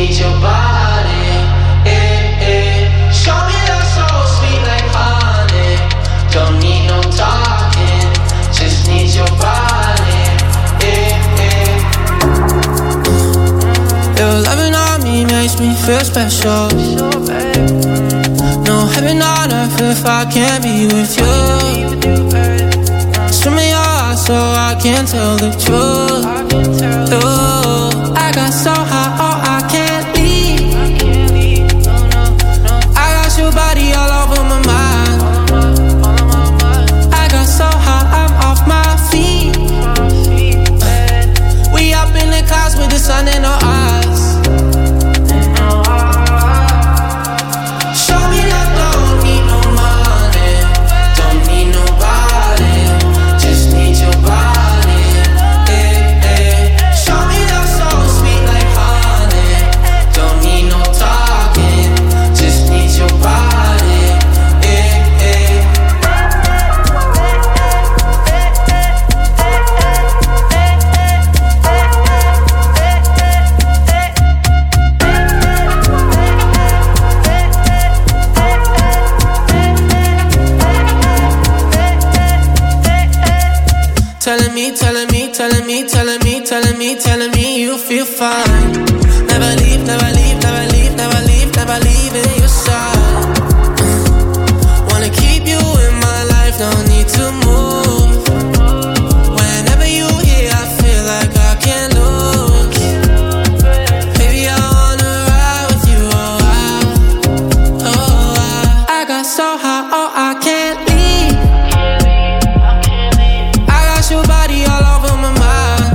need your body. Show me love so sweet like honey. Don't need no talking, just need your body. Your loving on me makes me feel special. No heaven on earth if I can't be with you. Swim me your heart so I can tell the truth. Ooh, I got so high, oh I can't leave. I got your body all over my mind. I got so high, I'm off my feet. We up in the clouds with the sun in our eyes. Show me that don't need no money, don't need nobody, just need your body. Show me that so sweet like honey. Don't need no talking, just need your body. Telling me you feel fine. Never leave, never leave, never leave, never leave, never leaving your side. Wanna keep you in my life, no need to move. Whenever you here, I feel like I can't lose. Baby, I wanna ride with you, I got so high, oh I can't leave. I got your body all over my mind.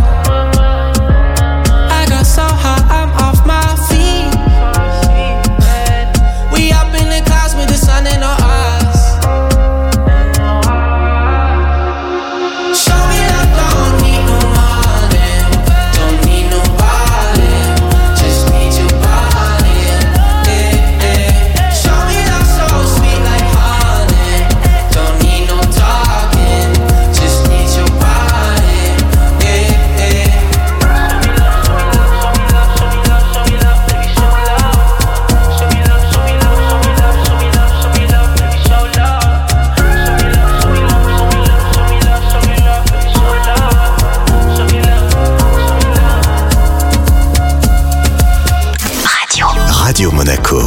Radio Monaco.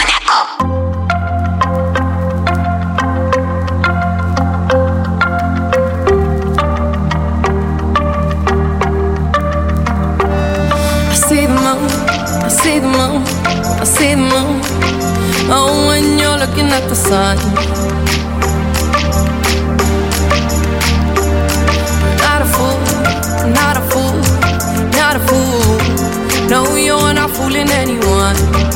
I see the moon, I see the moon, I see the moon. Oh, when you're looking at the sun. Not a fool, not a fool, not a fool. No, you're not fooling anyone.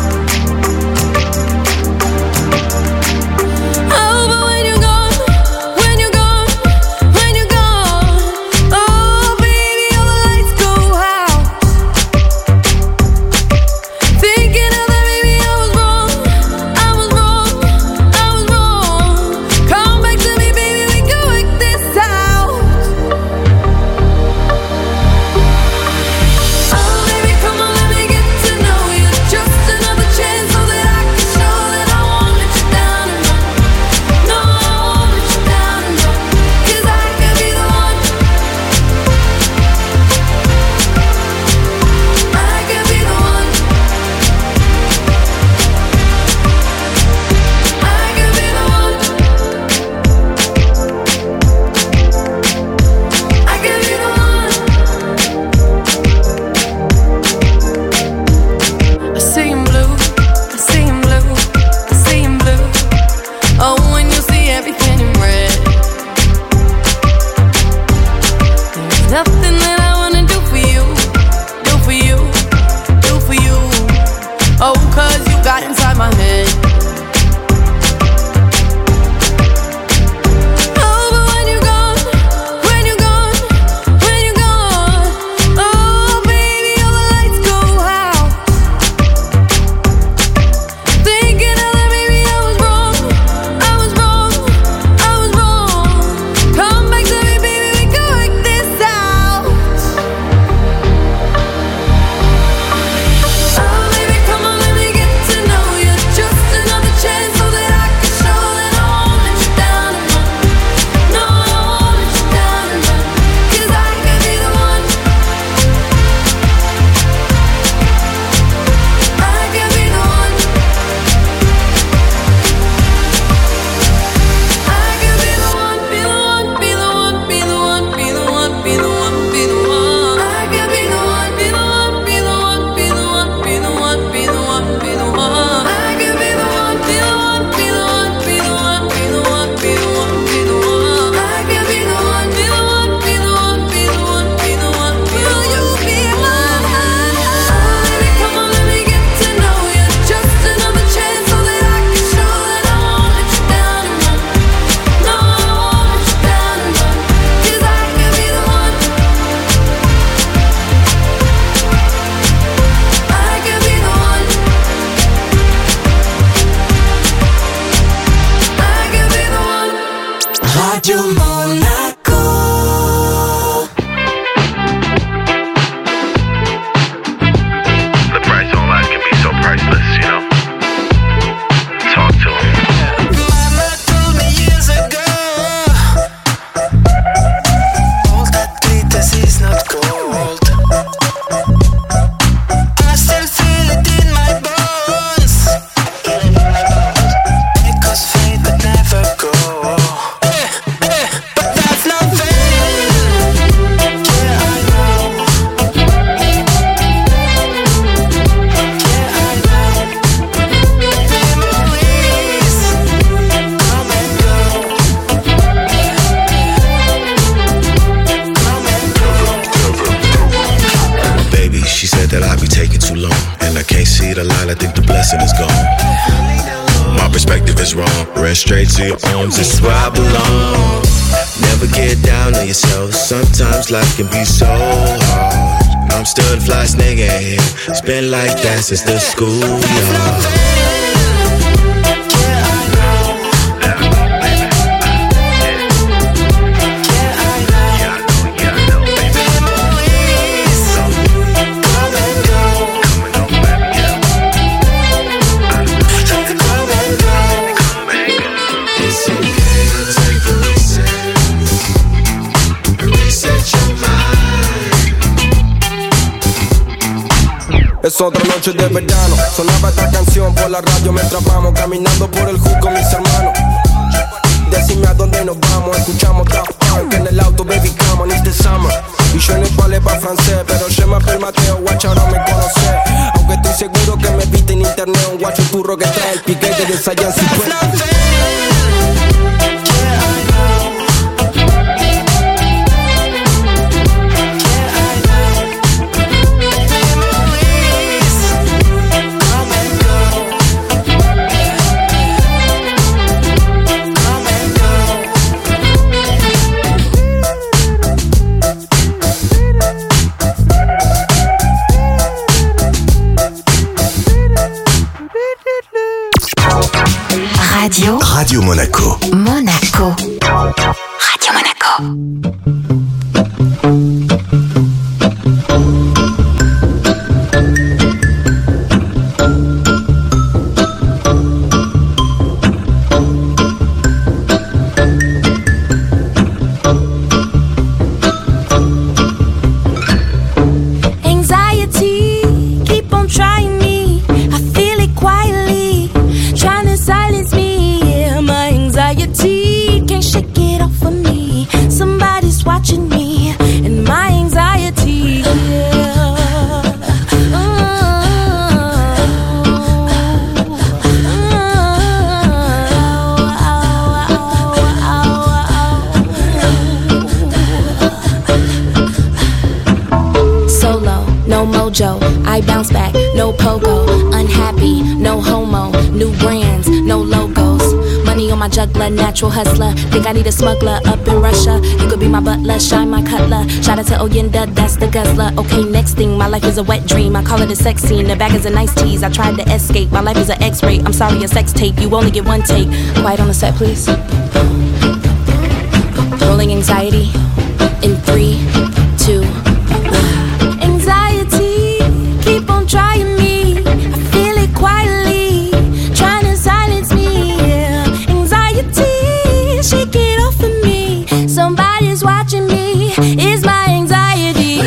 Oh, but when you're gone, when you're gone, when you're gone, oh, baby, all the lights go out. Thinking of that, baby, I was wrong, I was wrong, I was wrong. she said that I'd be taking too long. And I can't see the light, I think the blessing is gone. My perspective is wrong. Run straight to your arms, this is where I belong. Never get down on yourself, sometimes life can be so hard. I'm still the fly nigga here, it's been like that since the schoolyard. Es otra noche de verano, sonaba esta canción por la radio mientras vamos caminando por el hood con mis hermanos. Decime a dónde nos vamos, escuchamos Daft Punk en el auto, baby, come on, it's the summer. Y yo no parle pa' francés, pero je m'appelle Mateo, guacha, ahora me conoce. Aunque estoy seguro que me viste en internet, un guacho turro que trae el piquete de Saiyan 50. Radio Monaco. Monaco. Radio Monaco. I bounce back, no pogo, unhappy, no homo, new brands, no logos, money on my juggler, natural hustler, think I need a smuggler up in Russia, you could be my butler, shine my cutler, shout out to Oyenda, that's the guzzler, okay next thing, my life is a wet dream, I call it a sex scene, the bag is a nice tease, I tried to escape, my life is an x-ray, I'm sorry a sex tape, you only get one take, quiet on the set please, rolling anxiety, in 3, 2, 1, anxiety. Keep on trying me, I feel it quietly, trying to silence me, yeah. Anxiety, shake it off of me, somebody's watching me, it's my anxiety.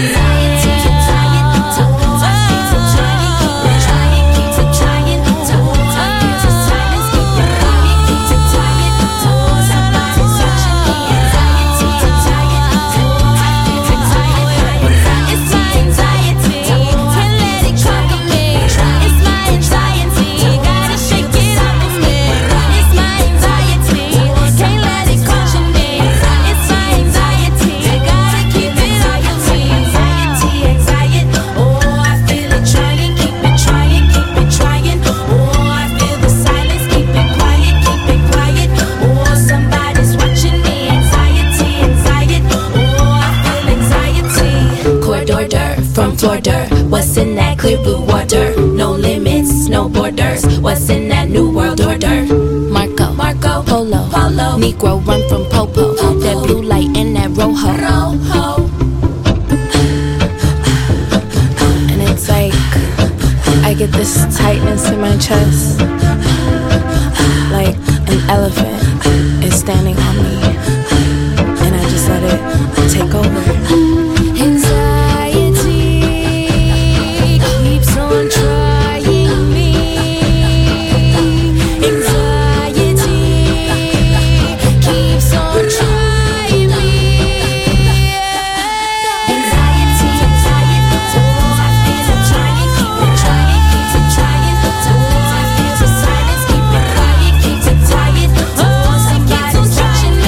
What's in that clear blue water? No limits, no borders. What's in that new world order? Marco, Polo, Negro run from Popo. That blue light and that rojo. And it's like I get this tightness in my chest, like an elephant is standing on me, and I just let it take over. Touching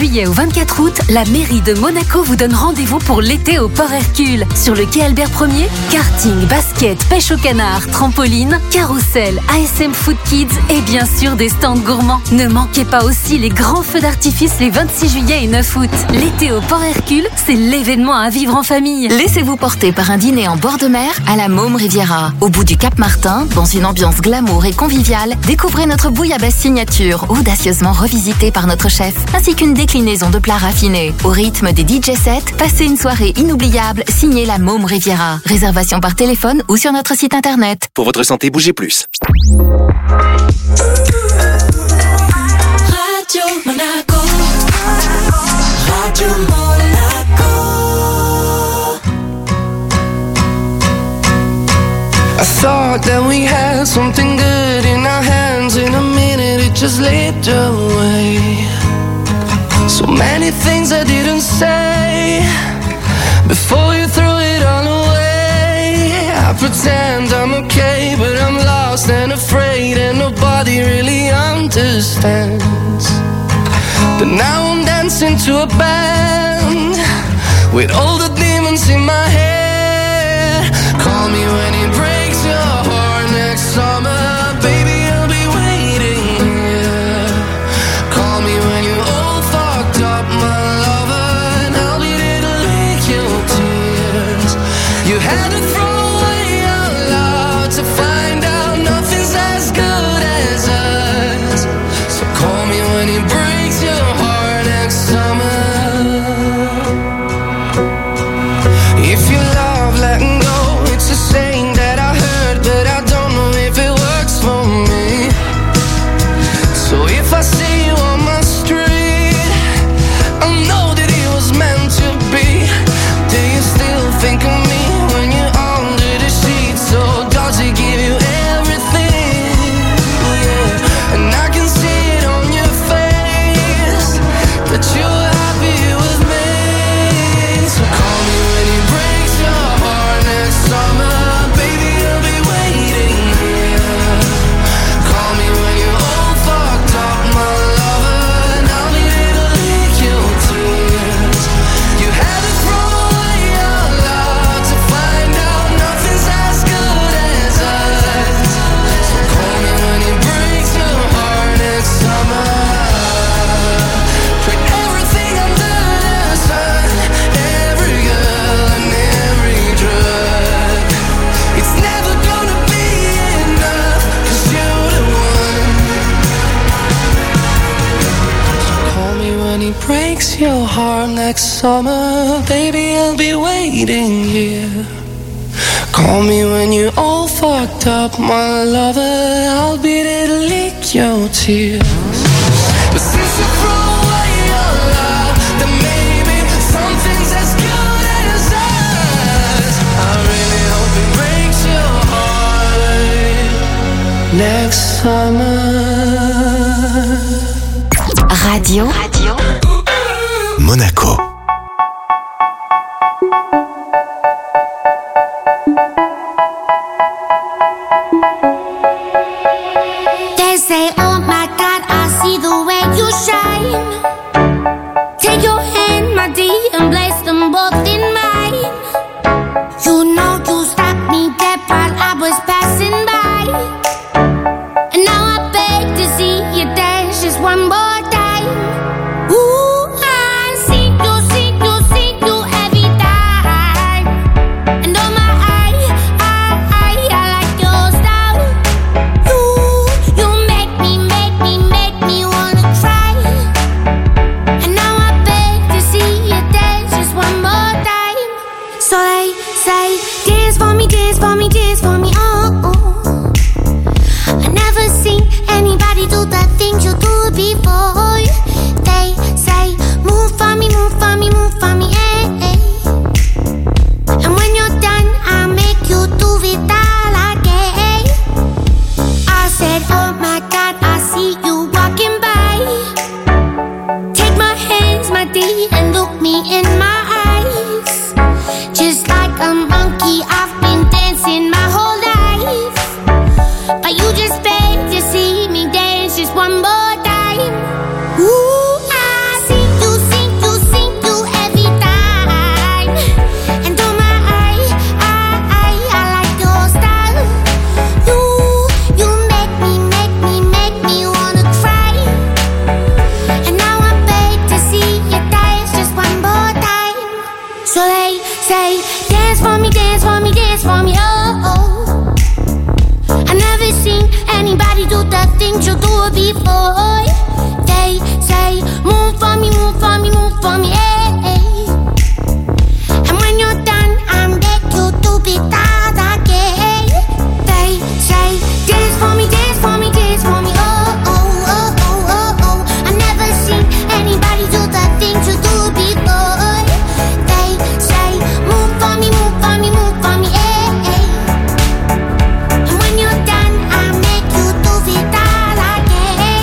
juillet au 24 août, la mairie de Monaco vous donne rendez-vous pour l'été au Port Hercule. Sur le quai Albert Ier, karting, basket, pêche au canard, trampoline, carrousel, ASM Food Kids et bien sûr des stands gourmands. Ne manquez pas aussi les grands feux d'artifice les 26 juillet et 9 août. L'été au Port Hercule, c'est l'événement à vivre en famille. Laissez-vous porter par un dîner en bord de mer à la Môme Riviera. Au bout du Cap Martin, dans une ambiance glamour et conviviale, découvrez notre bouillabaisse signature, audacieusement revisitée par notre chef, ainsi qu'une déclinaison de plats raffinés. Au rythme des DJ sets, passez une soirée inoubliable signée la Môme Riviera. Réservation par téléphone ou sur notre site internet. Pour votre santé, bougez plus. Radio Monaco. Radio Monaco. I thought that we had something good in our hands. In a minute it just slipped away. So many things I didn't say before you threw it all away. I pretend I'm okay, but I'm lost and afraid, and nobody really understands. But now I'm dancing to a band with all the demons in my head. Call me when it breaks your heart next summer, baby, I'll be waiting here. Call me when you're all fucked up, my lover, and I'll be there to lick your tears. You had to throw away our love to find out nothing's as good as us. So call me when it breaks your heart next summer. If you love letting go, it's a saying that I heard, but I don't know if it works for me. So if I see you on my street, I know that it was meant to be. Do you still think of me when you're under the sheets? Or does it give you everything? Yeah, and I can see it on your face that you're happy with me. So call me when it breaks your heart next summer, baby, I'll be waiting here. Call me when you're all fucked up, my lover, and I'll be there to lick your tears. You had to throw away your love to find out nothing's as good as us. So call me when it breaks your heart next summer. Put everything under the sun, every girl and every drug. It's never gonna be enough, 'cause you're the one. So call me when it breaks your heart next summer, baby, I'll be waiting here. Call me when you're all fucked up, my lover, I'll be there to lick your tears. But since you throw away your love, then maybe something's as good as us. I really hope it breaks your heart next summer. Radio Monaco. They say, oh my God, I see the way you shine. Take your hand, my dear, and place them both in mine. You know you stopped me dead while I was passing by. And now I beg to see you dance just one more time. Ooh, I see you every time. And oh my, I like your style. You make me wanna cry. And now I beg to see you dance just one more time. So they say, dance for me, oh, oh. I never seen anybody do the things you do before. They say, move for me, eh, eh. And when you're done, I'll make you do it all again. I said, oh my God, I see you walking by. Take my hands, my dear, and look me in my eyes. Just like a monkey, I've been dancing my whole life. But you just beg to see me dance just one more time. Ooh, I see you dance for me, oh, oh. I never seen anybody do the things you do before. They say, move for me, move for me, move for me, eh, eh. And when you're done, I'm back you to be that again. They say, dance for me, dance for me, dance for me, oh, oh, oh, oh, oh, oh. I never seen anybody do the things you do before. They say, move for me, move for me, move for me, eh, eh. And when you're done, I'll make you do it all again.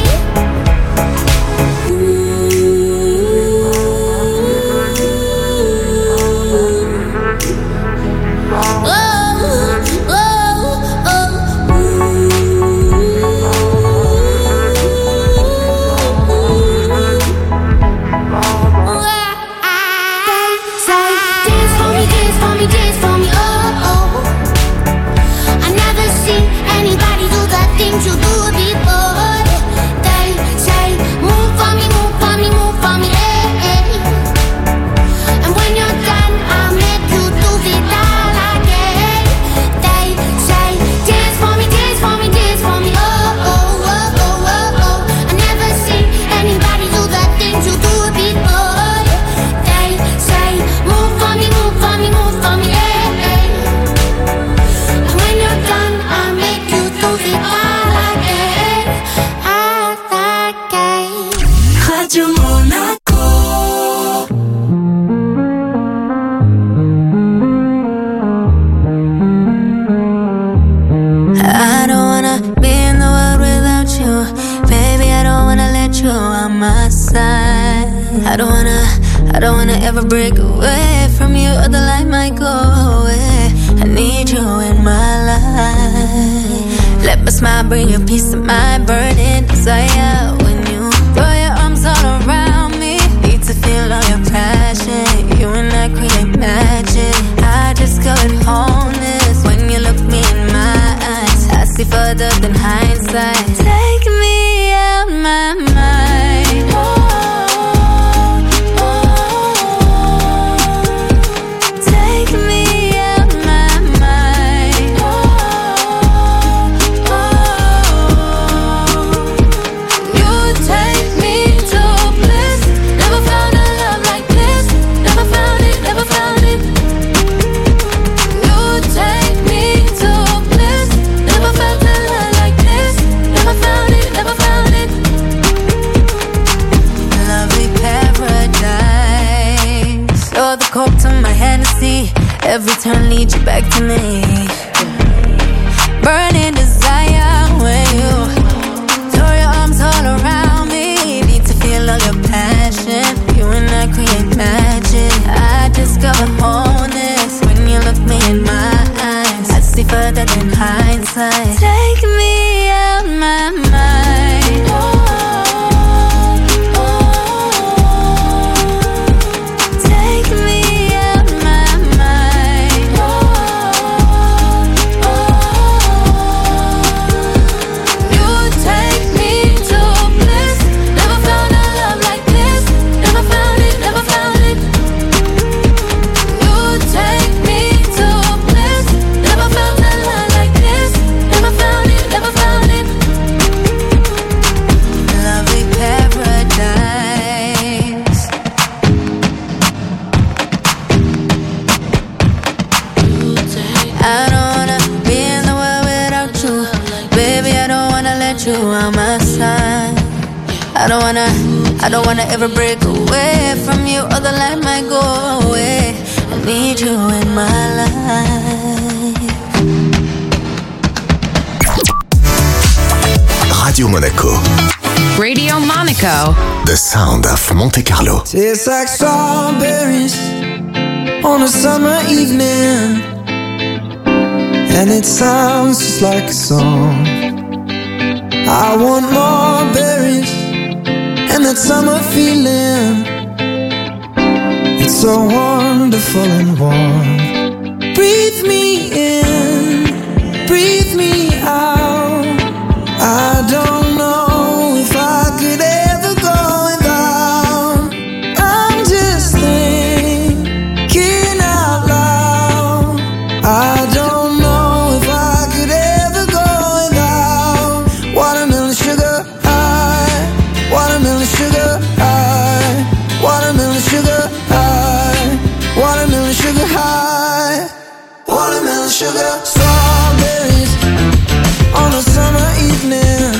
You do before. They say, move for me, move for me, eh, eh. And when you're done, I'll make you do it all again. They say, dance for me, dance for me, dance for me, oh, oh, oh, oh, oh, oh. I never seen anybody do the things you do before. They say, move for me, move for me, eh, eh. And when you're done, I'll make you do it all. Radio Monaco. I don't wanna be in the world without you. Baby, I don't wanna let you on my side. I don't wanna ever break away from you, or the light might go away. I need you in my life. Let my smile bring you peace of mind, burning desire. When you throw your arms all around me, need to feel all your passion. You and I create magic. I discovered wholeness when you look me in my eyes. I see further than hindsight. Take me out my mind. Oh, oh, oh. Take me out my mind. Oh, oh. You take me to bliss. Never found a love like this. Never found it, never found it. You take me to bliss. Never felt a love like this. Never found it, never found it. Lovely paradise. You're the coke to my Hennessy. Every turn leads you back to me. Burning desire when you throw your arms all around me. Need to feel all your passion. You and I create magic. I discover wholeness when you look me in my eyes. I see further than hindsight. Take me out my mind. Oh, oh, oh. Take me out my mind. Oh, oh, oh. You take me to bliss. Never found a love like this. Never found it, never found it. You take me to bliss. Never felt a love like this. Never found it, never found it. Lovely paradise. I don't wanna be in the world without you. Baby, I don't wanna let you on my side. I don't wanna ever break away from you, or the light might go away. I need you in my life. Radio Monaco. Radio Monaco. The sound of Monte Carlo. Tastes like strawberries on a summer evening, and it sounds just like a song. I want more berries and that summer feeling. It's so wonderful and warm. Breathe me in, breathe me out. I don't know if I could ever go without. I'm just thinking out loud. I don't sugar high, watermelon sugar high, watermelon sugar. Strawberries on a summer evening,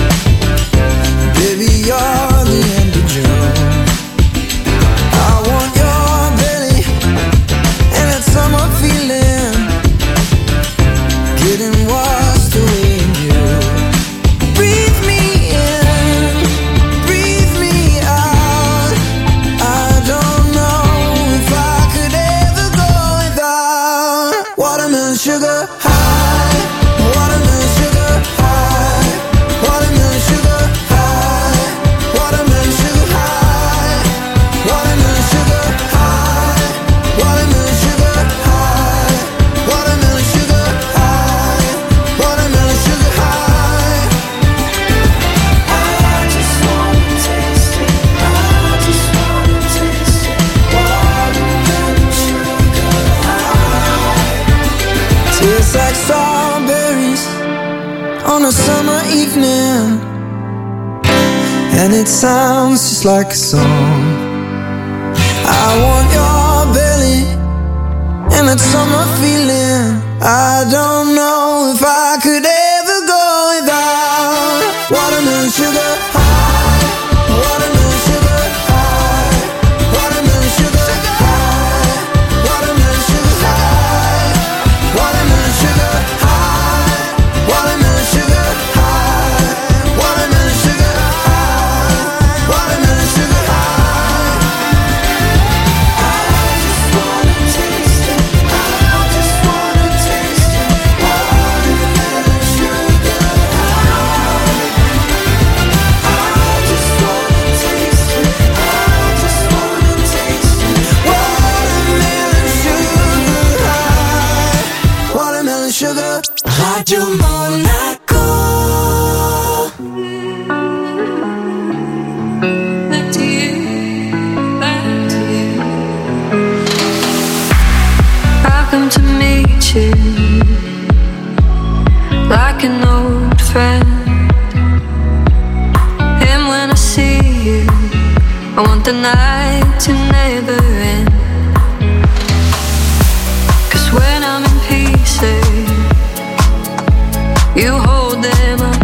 baby, you're the end of June. I want your belly and that summer feeling, getting washed away in you. Breathe me in, breathe me out. I don't know if I could ever go without watermelon sugar high, watermelon sugar high, watermelon sugar high, watermelon sugar high, watermelon sugar high, watermelon sugar high, watermelon sugar high, watermelon sugar high. I just wanna taste it, I just wanna taste it, watermelon sugar high. Tastes like strawberries on a summer evening, and it sounds just like a song. I want your belly and that summer feeling. I don't know if I could ever go without watermelon sugar high, watermelon sugar high, watermelon sugar high, watermelon sugar high, watermelon sugar high, watermelon sugar high, watermelon sugar high, watermelon sugar high. I just wanna taste it, I just wanna taste it, watermelon sugar high. I just wanna taste it, I just wanna taste it, watermelon sugar high, watermelon sugar. Radio Monaco. Back to you, back to you. I come to meet you like an old friend, and when I see you, I want the night to never end. 'Cause when I'm in pieces, you hold them up,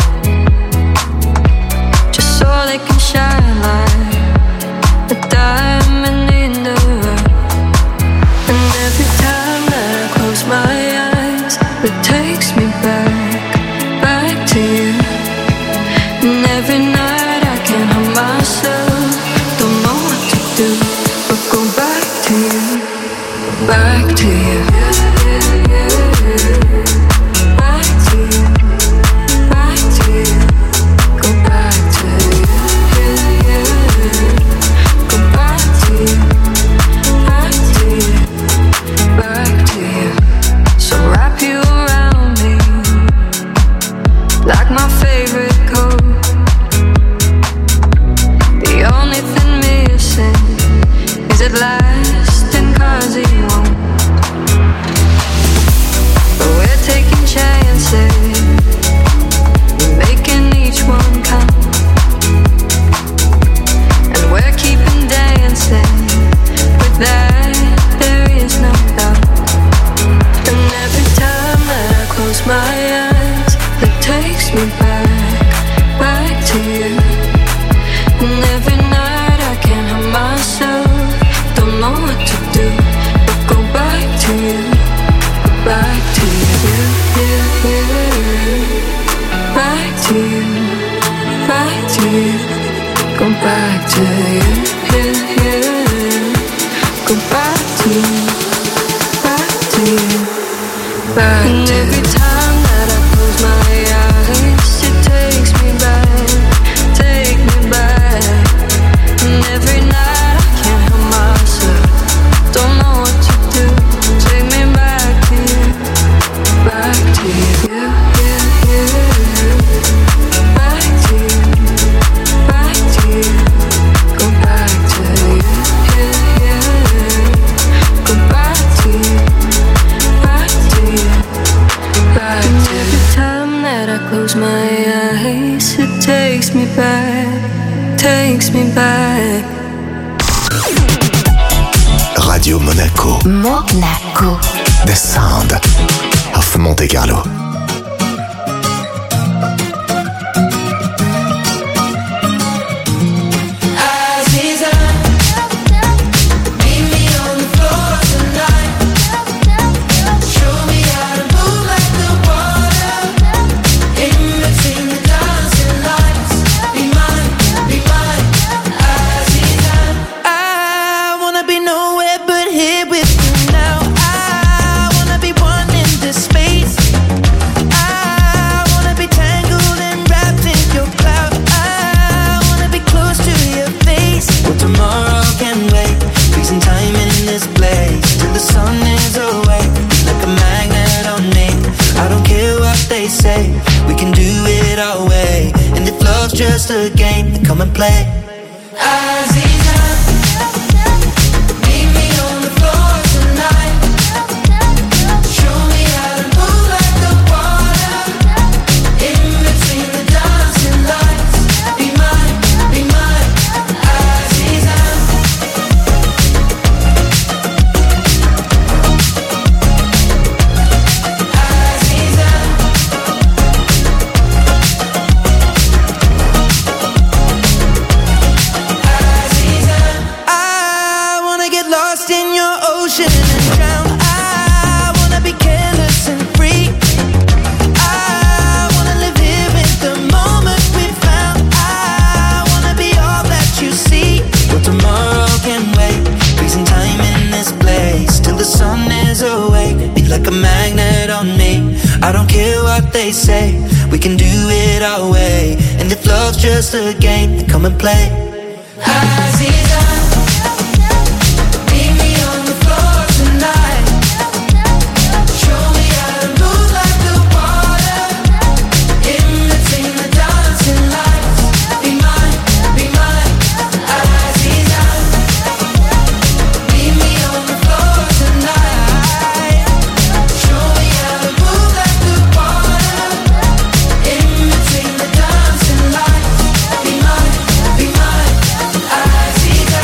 just so they can shine like a diamond in the rough. And every time that I close my eyes, it takes me back to you. And every night I can't help myself, don't know what to do, but go back to you, back to you. Back to you, back to you, go back to you, go back to you, back to you, back to you. So wrap you around me like my favorite coat. The only thing missing is it lasting 'cause it won't. Radio Monaco. Monaco. The sound of Monte Carlo. Just a game, come and play. Aziza, meet me on the floor tonight. Show me how to move like the water. In between the dancing lights. Be mine, Aziza. I don't care what they say, we can do it our way. And if love's just a game, then come and play. Aziza, meet me on the floor tonight. Show me how to move like the water. In between the dancing lights. Be mine, Aziza. Meet me on the floor tonight. Show me how to move like the water. In between the dancing lights. Be mine, Aziza.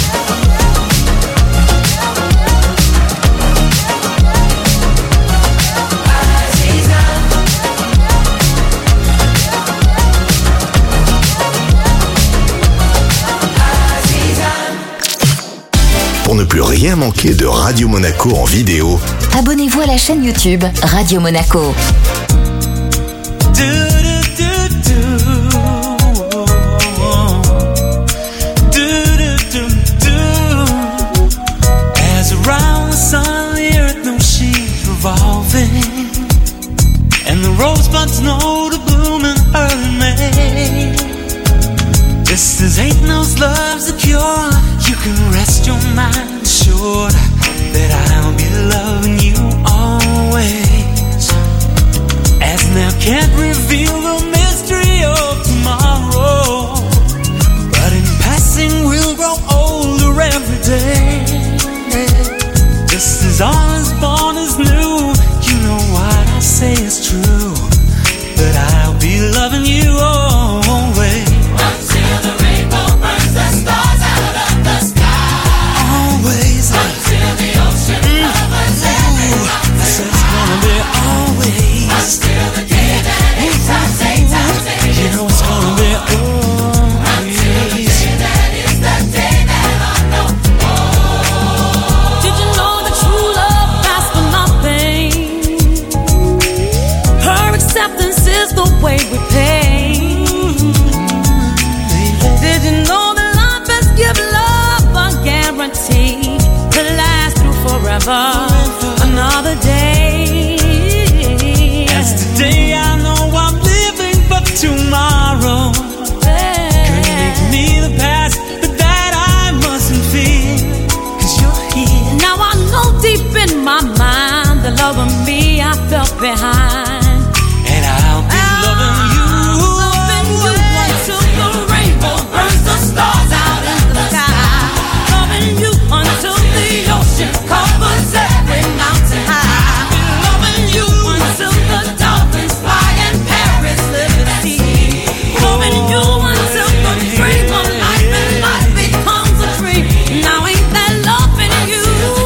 Pour ne plus rien manquer de Radio Monaco en vidéo, Abonnez-vous à la chaîne YouTube Radio Monaco. As around the sun, the earth knows she's revolving, and the rosebuds know to bloom in early May. Just as hate knows love's a cure, you can rest your mind assured that I'll be loving you always. As now can't reveal the mystery of tomorrow, but in passing we'll grow older every day. Just as all is born is new, you know what I say is true, that I'll be loving you always. Until the rainbow burns the stars out of the sky. Always. Until the ocean covers every mountain. So it's gonna be always. Until the day that it's our day, you know it's gonna be always. Until the day that is the day that I know. Did you know that true love lasts for nothing? Her acceptance is the way we pay. Did you know that life best give love a guarantee to last through forever? Another day. As today I know I'm living for tomorrow. Couldn't make me the past, but that I mustn't fear, 'cause you're here. Now I know deep in my mind the love of me I felt behind. And I'll be loving you. Loving you until the rainbow burns the stars out in the sky. Loving you until the ocean covers every mountain high. Loving you until the dolphins fly and Paris liberty. Loving you until the dream of life and life becomes a dream. Now ain't that loving you?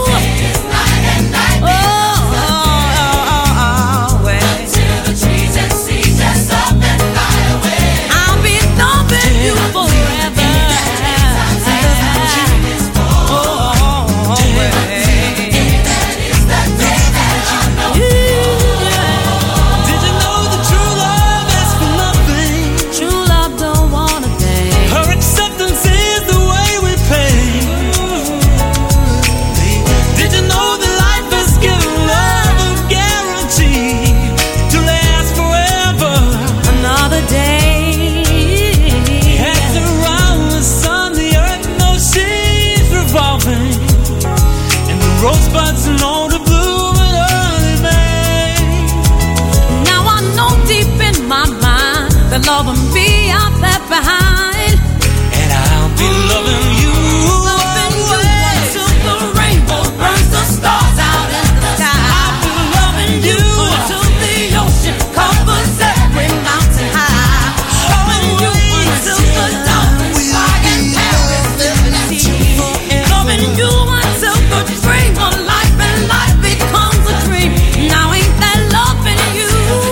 love and be out left behind. And I'll be loving you. Loving you until the rainbow burns the stars out in the sky. I'll be loving you until the ocean covers every mountain high. Loving you until the dolphins fly and Paris live in sea. Loving you until the dream of life and life becomes a dream. Now ain't that loving you?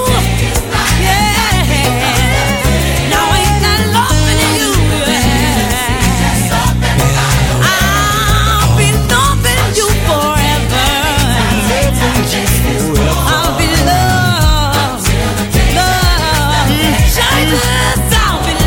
Yeah. Now ain't that loving you? Yeah. I'll be loving you forever. I'll be loved, shyness, I'll be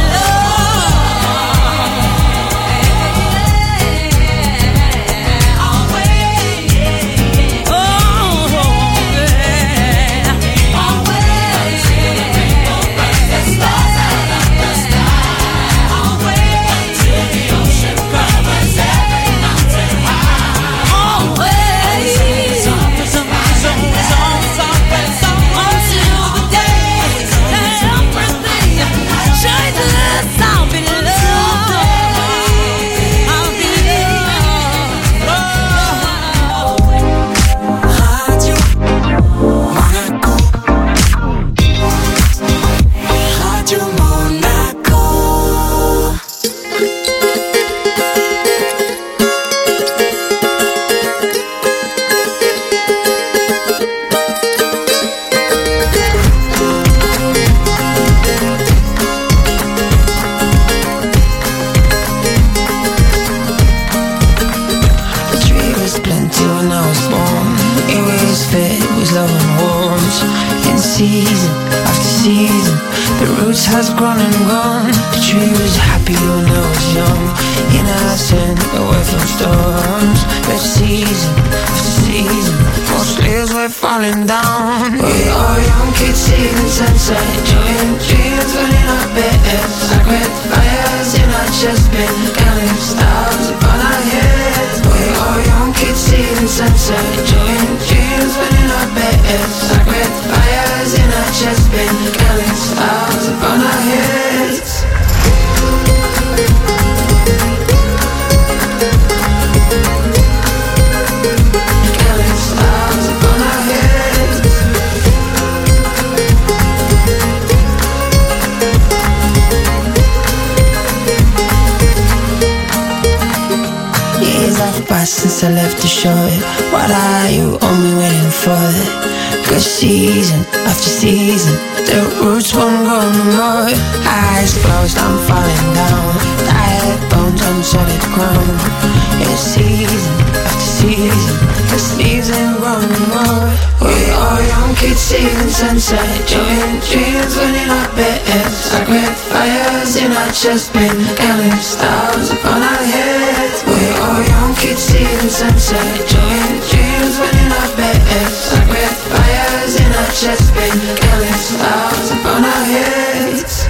has grown and grown. The tree was happy when I was young, innocent, away from storms. But season after season, most leaves were falling down. We are young kids seeing sunset, enjoying dreams when in our beds. Sacred fires in our chest, been counting stars upon our heads. We are young kids seeing sunset, enjoying dreams when in our beds. Sacred fires in our chest, been counting stars upon our heads. Counting stars upon our heads. Years have passed since I left the shore. What are you only waiting for? Cause season after season, the roots won't grow no more. Eyes closed, I'm falling down. Tired bones on solid ground. Yeah, season after season, the leaves ain't growing no more. We are young kids seeing sunset, enjoying dreams when in our beds. Sacred fires in our chest, been counting stars upon our heads. We are young kids seeing sunset, enjoying dreams when in our beds. Sacred fires in our chest, been counting stars upon our heads.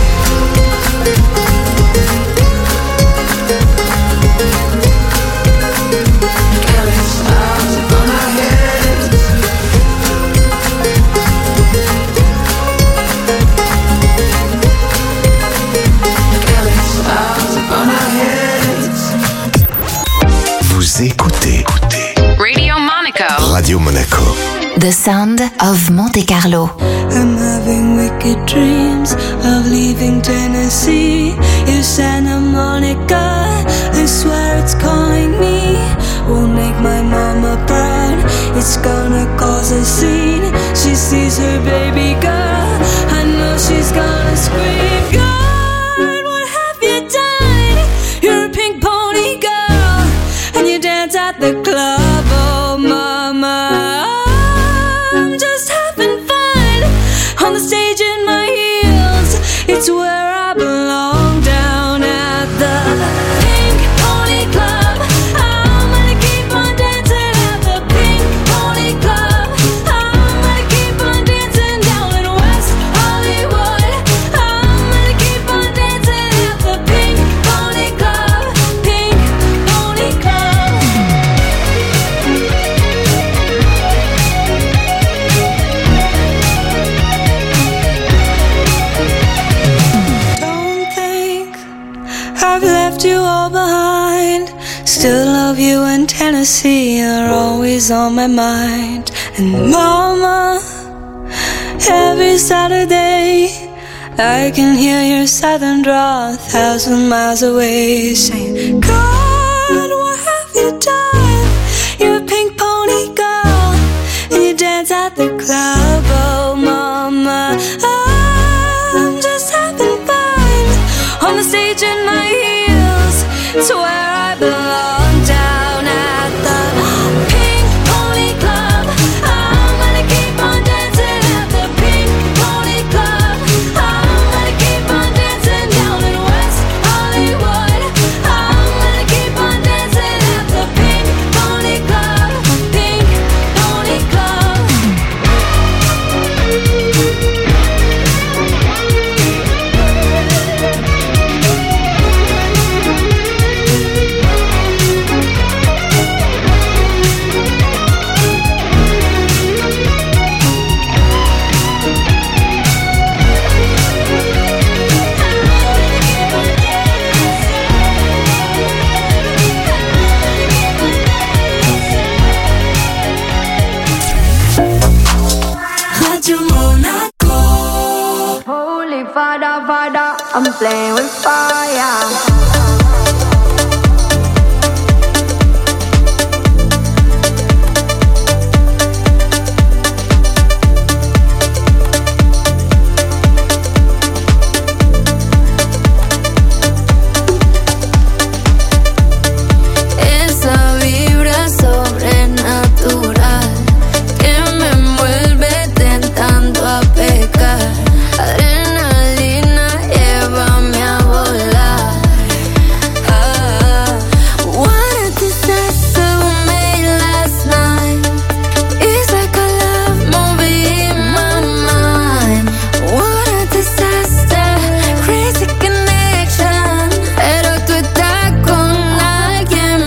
Counting stars upon our heads. Counting stars upon our heads. Vous écoutez Radio Monaco. Radio Monaco. The Sound of Monte Carlo. I'm having wicked dreams of leaving Tennessee. You Santa Monica, I swear it's calling me. Won't make my mama proud, it's gonna cause a scene. She sees her baby girl, I know she's gonna scream. God, what have you done? You're a pink pony girl, and you dance at the club, oh mama. I'm just having fun on the stage in my heels. It's where I belong, down at the Pink Pony Club. I'm gonna keep on dancing at the Pink Pony Club. I'm gonna keep on dancing down in West Hollywood. I'm gonna keep on dancing at the Pink Pony Club. Pink Pony Club. left you all behind. Still love you and Tennessee are always on my mind. And mama, every Saturday I can hear your southern drawl 1,000 miles away, saying, God, what have you done? You're a pink pony girl, and you dance at the club. Oh mama, I'm just having fun on the stage in my heels. It's where I belong, down at the Pink Pony Club. I'm gonna keep on dancing at the Pink Pony Club. I'm gonna keep on dancing down in West Hollywood. I'm gonna keep on dancing at the Pink Pony Club. Pink Pony Club. Radio Monaco. Holy Father, Father, I'm playing with fire. Esa vibra sobrenatural que me envuelve tentando a pecar. Adrenalina, llévame a volar. What a disaster we made last night. It's like a love movie in my mind. What a disaster, crazy connection. Pero tú estás con alguien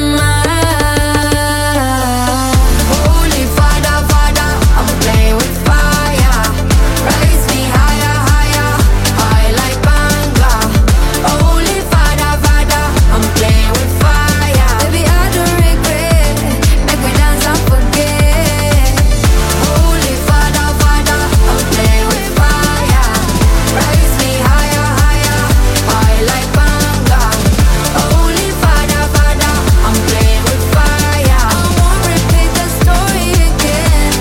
más. Holy Father, Father, I'm playing with fire. Raise me higher, higher, high like Banga. Holy Father, Father, I'm playing with fire. Baby, I don't regret. Make me dance and forget. Holy Father, Father, I'm playing with fire. Raise me higher, higher, high like Banga. Holy Father, Father, I'm playing with fire. I won't repeat the story again.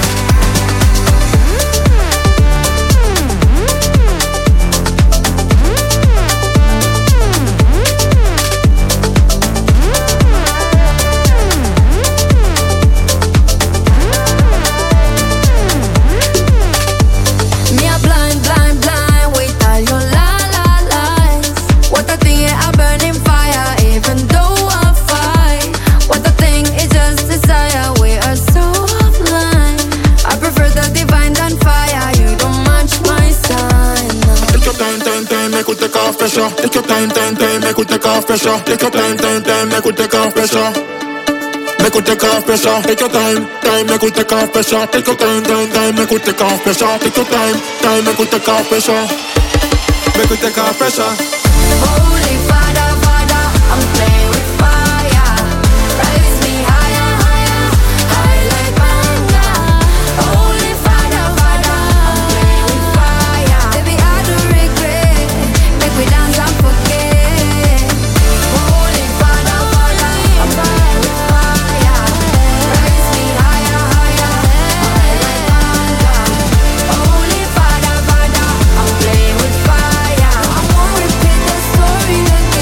Me a blind, blind, blind with all your lies. What I think is a burning fire, even though I fight. What I think is just desire, we are so offline. I prefer the divine than fire, you don't match my sign. Take your time, time, time, make we take off pressure. Take your time, time, time, make we take off pressure. Take your time, time, time, make we take off pressure. Make we take off pressure. Take your time, time, make we take off pressure. Take your time, time, time, make we take off pressure. Take your time, time, make we take off pressure. Make we take off pressure. Holy Father, Father, I'm playing with fire. Raise me higher, higher, high like Banga. Holy Father, Father, I'm playing with fire. Baby, I don't regret. Make me dance and forget. Holy Father, Father, I'm playing with fire. Raise me higher, higher, high like Banga. Holy Father, Father, I'm playing with fire. I won't repeat the story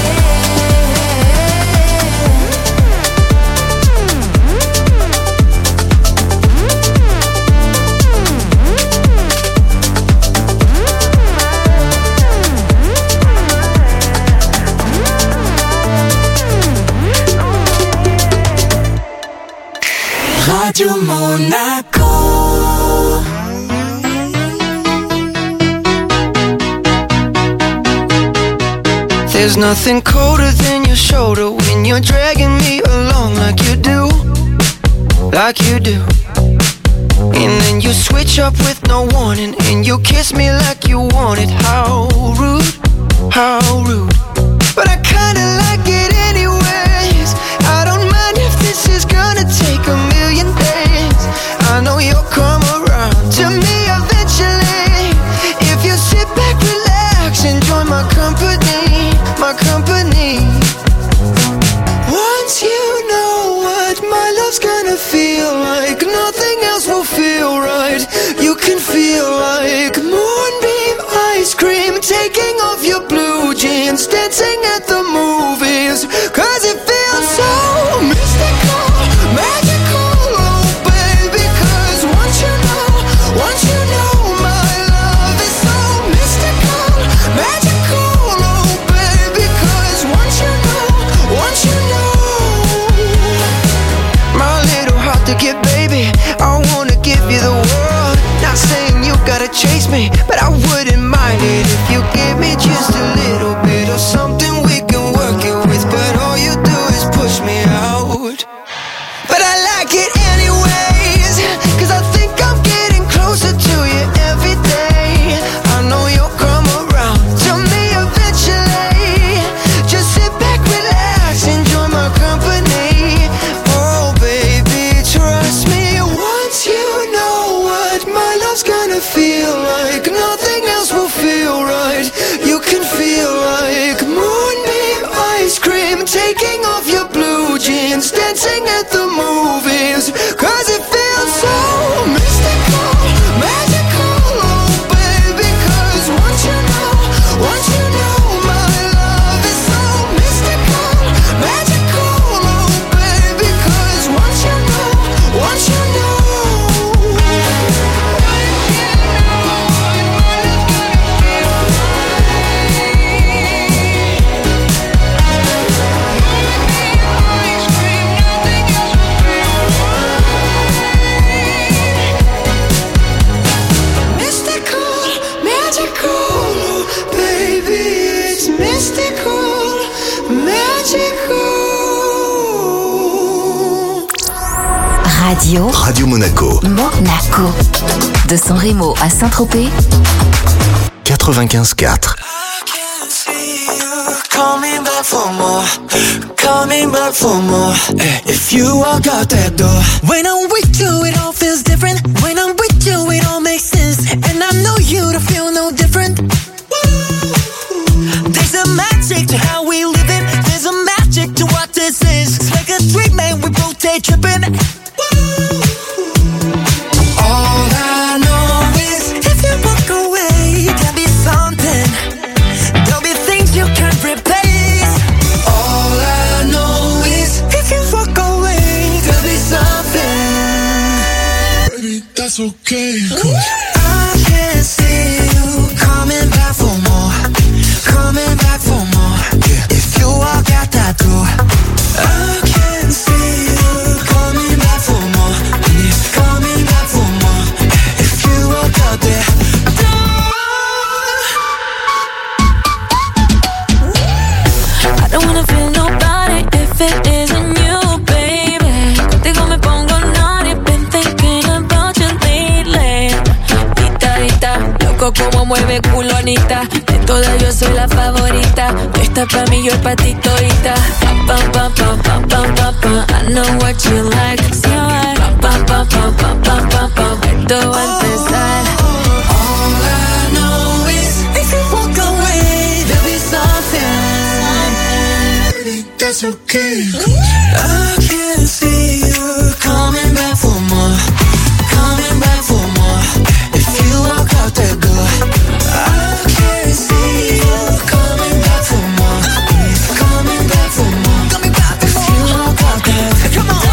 Radio Monaco. There's nothing colder than your shoulder when you're dragging me along like you do, like you do. And then you switch up with no warning, and you kiss me like you want it. How rude, how rude. But I kinda like dancing at the movies. Cause it feels so mystical, magical, oh baby. Cause once you know my love is so mystical, magical, oh baby. Cause once you know my little heart to get, baby, I wanna give you the world. Not saying you gotta chase me, but I wouldn't mind it if you give me just a little bit of something we can work it with. But all you do is push me out. But I like it anyways, cause I think I'm getting closer to you every day. I know you'll come around to me eventually. Just sit back, relax, enjoy my company. Oh baby, trust me, once you know what my love's gonna feel like, nothing else will feel right. You can feel like moonbeam ice cream, taking off your blue jeans, dancing at the movies. Cause it feels so mystical, magical, oh baby. Cause once you know my love is so mystical, magical, oh baby. Cause once you know Radio Monaco. Monaco. De San Remo à Saint-Tropez. 95.4. coming back for more, coming back for more. If you walk out that door, when I'm with you, it all feels different. When I'm with you, it all makes sense. And I know you to feel no different. There's a magic to how we live it. There's a magic to what this is. It's like a dream and we both take tripping. All I know is if you walk away, there'll be something. There'll be things you can't replace. All I know is if you walk away, there'll be something. Baby, that's okay. I can see you coming back for more, coming back for more. If you walk out that door, I can see you coming back for more, coming back for more. If you walk out there. I don't wanna feel nobody if it isn't you, baby. Contigo me pongo naughty, been thinking about you lately. Loco como mueve culo Anita. De todas yo soy la favorita. Tú estás pa' mí, yo pa' ti todita. Pa, pa, pa, pa, pa, pa, pa. I know what you like. So I pa, pa, pa, pa, pa, pa, pa. Esto va a empezar. All I know is if you walk away, there'll be something. That's okay. I can see you coming back for more, coming back for more. If you walk out that door, I can see you coming back for more, coming back for more. Coming back for more. If you walk out that door, come on.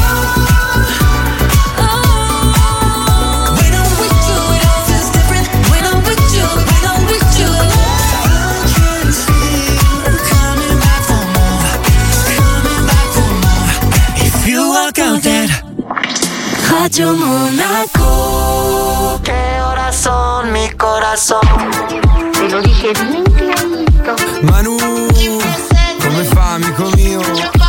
When I'm with you, it all feels different. When I'm with you, when I'm with you, I can see you coming back for more, coming back for more. If you walk out that Radio Monaco. ¿Qué horas son, mi corazón? Te lo dije bien clarito. Manu, come fa, amico mio?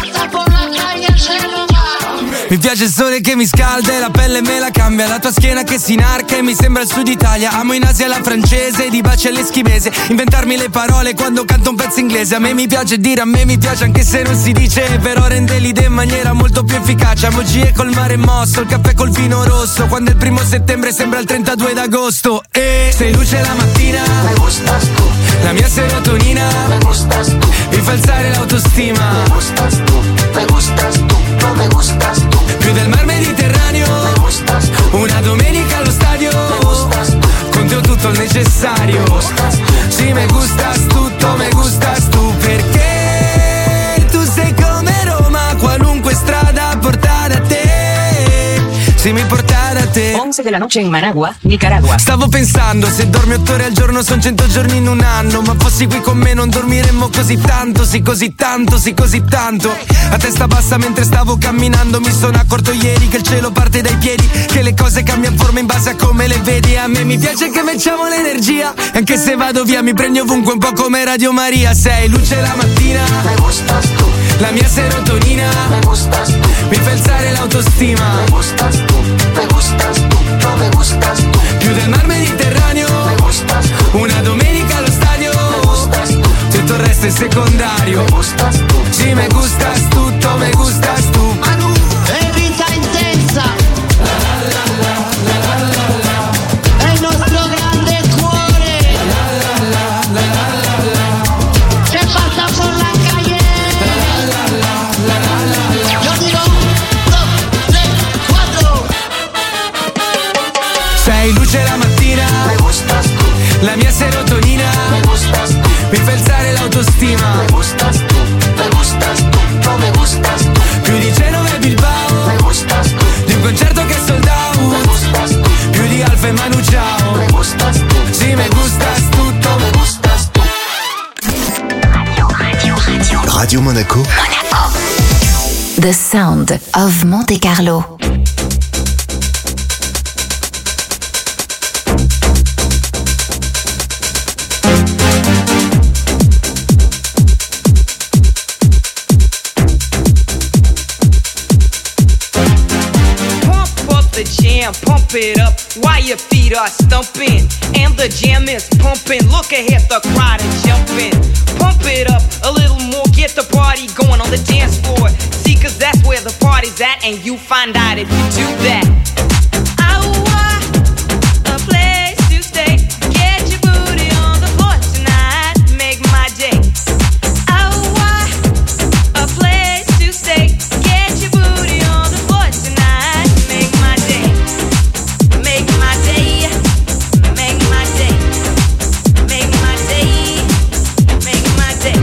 Mi piace il sole che mi scalda e la pelle me la cambia. La tua schiena che si inarca e mi sembra il sud Italia. Amo in Asia la francese, di baci all'eschimese. Inventarmi le parole quando canto un pezzo inglese. A me mi piace dire, a me mi piace anche se non si dice. Però rende l'idea in maniera molto più efficace. Amo Gie col mare mosso, il caffè col vino rosso. Quando è il 1 settembre sembra il 32 d'agosto. E sei luce la mattina, Me gustas tú, la mia serotonina me gustas tú, mi fa alzare l'autostima. me gustas tú, me gustas tú, no me gustas tú. Più del mar Mediterraneo, Me gustas tú, una domenica allo stadio. me gustas tú, Con te ho tutto il necessario. me gustas tú. Sì, me gustas tutto, me gustas tu. se mi porta da te. 11 della noche in Managua, Nicaragua. Stavo pensando, se dormi 8 ore al giorno son 100 giorni in un anno. Ma fossi qui con me non dormiremmo così tanto, sì così tanto, sì così tanto. A testa bassa mentre stavo camminando mi sono accorto ieri che il cielo parte dai piedi, che le cose cambiano forma in base a come le vedi. A me mi piace che facciamo l'energia, anche se vado via mi prendi ovunque un po' come Radio Maria. Sei luce la mattina, me gustas tu. La mia serotonina, me gustas tu. Mi fa alzare l'autostima, me gustas tu, me gustas tu, no me gustas tu. Più del mar Mediterraneo, me gustas tu. Una domenica allo stadio, me gustas tu. Tutto il resto è secondario, me gustas tu. Sì, me gustas tutto, me gustas tu. Manu, è vita intensa, è il nostro grande cuore, c'è fatta por la calle. Yo digo 1, 2, 3, 4. sei luce la mattina, me gustas tu. La mia serotonina, me gustas tu. Mi fa alzare l'autostima, me gustas tu, me gustas tu, no me gustas tu. Più di Genova e Bilbao, me gustas tu. Di un concerto che è sold out, me gustas tu. Più di Alfa e Manu Ciao, me gustas tu. Sì, me gustas tutto, me gustas tu. Radio Monaco. The Sound of Monte Carlo. Pump it up while your feet are stumping and the jam is pumping. Look ahead, the crowd is jumping. Pump it up a little more, get the party going on the dance floor. See, cause that's where the party's at, and you find out if you do that. I want a place to stay. Get your booty on the floor tonight, make my day. I want a place to stay. Get your booty on the floor tonight, make my day. Make my day, make my day, make my day, make my day.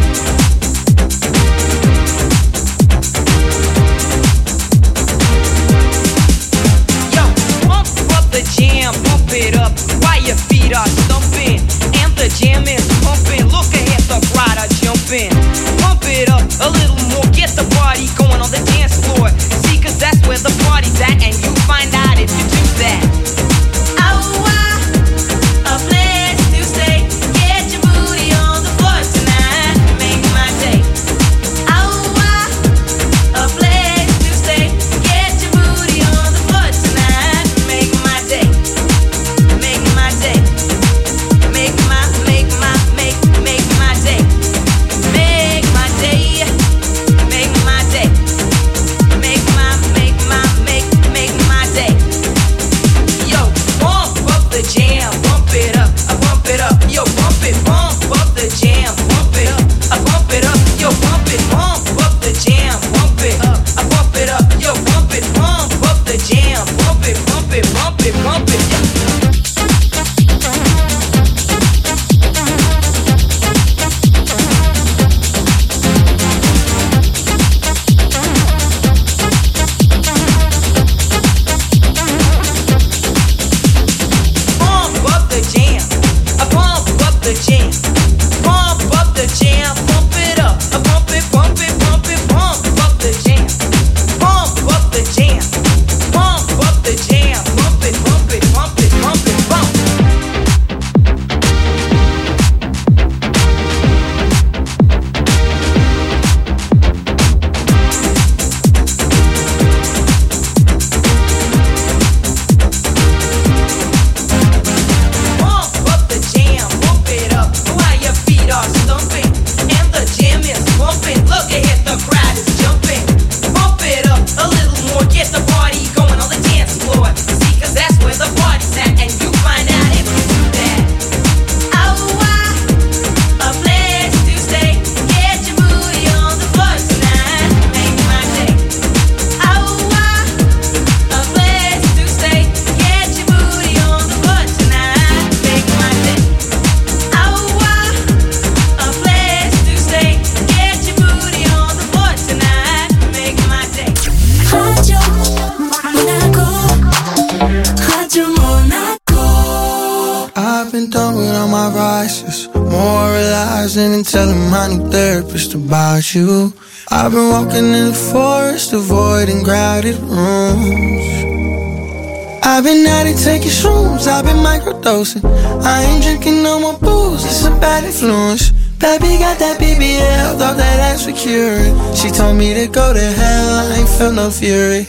been done with all my vices, moralizing and telling my new therapist about you. I've been walking in the forest, avoiding crowded rooms. I've been at it taking shrooms, I've been microdosing. I ain't drinking no more booze, it's a bad influence. Baby got that BBL, thought that ass would cure it. She told me to go to hell, I ain't felt no fury.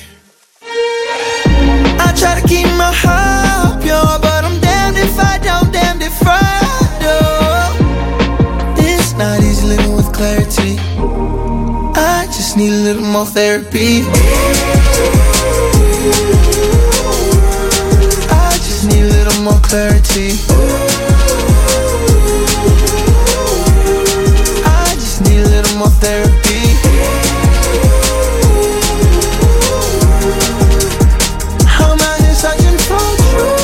I try to keep my heart pure, but I'm damned if I don't, damned if I do. It's not easy living with clarity. I just need a little more therapy. I just need a little more clarity. I just need a little more therapy. I'm out here searching for truth.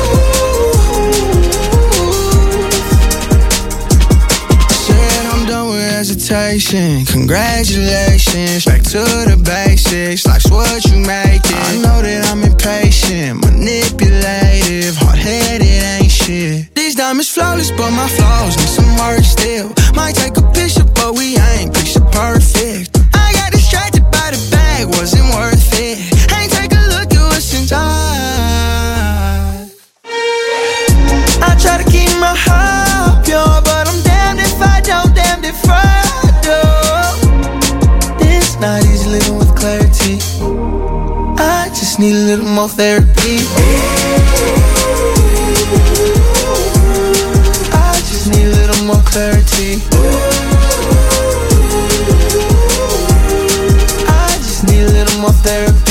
Said I'm done with hesitation. Congratulations, back to the basics. Life's what you make it. I know that I'm impatient, manipulative, hard-headed, ain't shit. These diamonds flawless, but my flaws need some work still. Might take a picture, but we ain't picture perfect. I got distracted by the bag, wasn't worth it. Ain't take a look at what's inside. I try to keep my heart pure, but I'm damned if I don't, damned if I do. It's not easy living with clarity. I just need a little more therapy. I just need a little more clarity. I just need a little more therapy.